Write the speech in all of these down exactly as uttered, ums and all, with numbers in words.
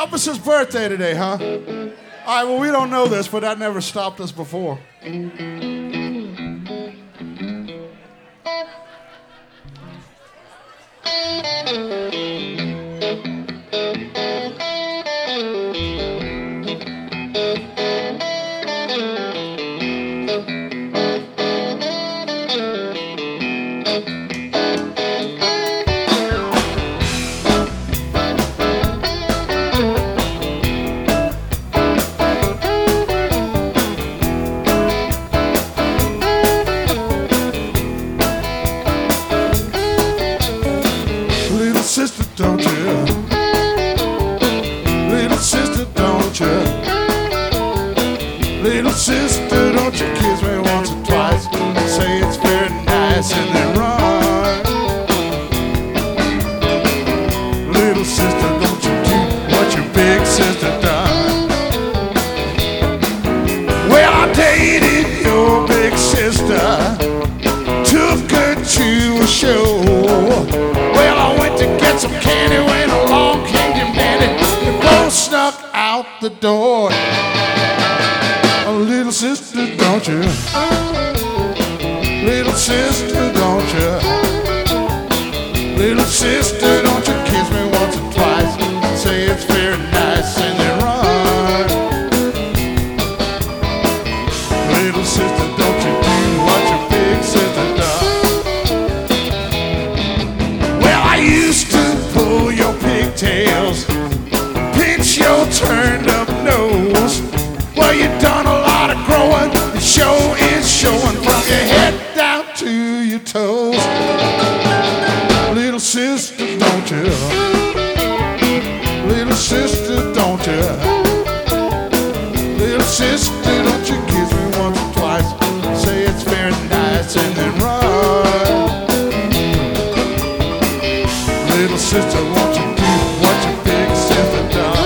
Elvis's birthday today, huh? All right, well, we don't know this, but that never stopped us before. Sister, don't you? Little sister, don't you? Little sister, don't you kiss me once or twice? Say it's very nice and then run. Little sister, don't you do what your big sister done? Well, I dated your big sister, took her to a show. Well, I went to get some candy when along came your daddy. You both snuck out the door. Oh, little sister, don't you? Little sister, don't you? Little sister, don't you kiss me once or twice? Say it's very nice and then run. Little sister, don't you do what your big sister does? I used to pull your pigtails, pinch your turned up nose. Well, you done a lot of growing, the show is showing from your head down to your toes. Little sister, don't you? Little sister, don't you? Little sister, don't you kiss me once or twice? Say it's very nice and then run. Little sister, won't you do what your big sister done?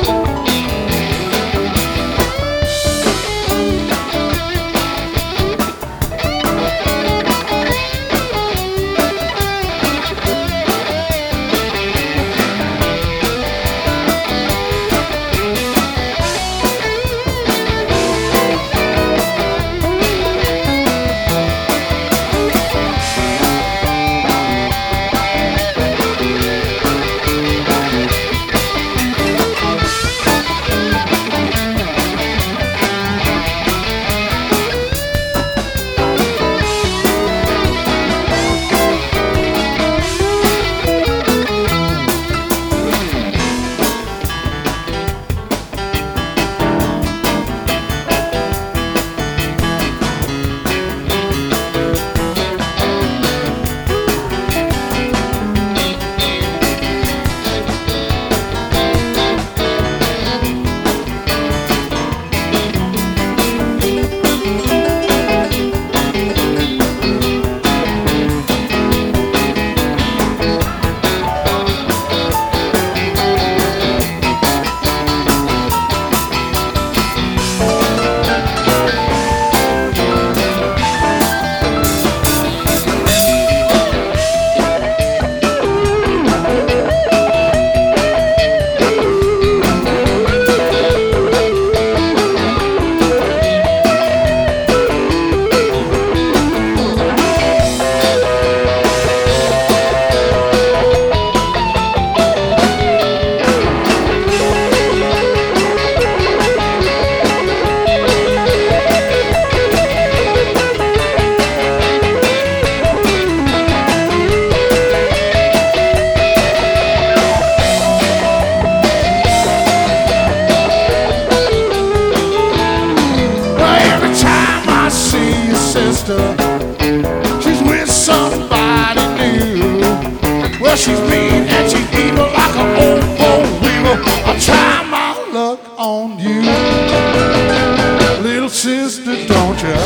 She's with somebody new. Well, she's mean and she's evil like an old four wheeler. I'll try my luck on you, little sister, don't ya?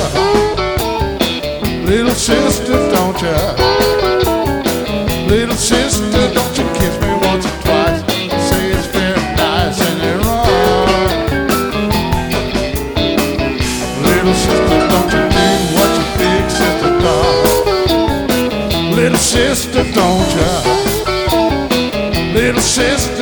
Little sister, don't ya? Little sister, don't you kiss me once or twice? Say it's very nice and then run. Little sister, don't you do what your big sister does? Little sister, don't ya? Little sister,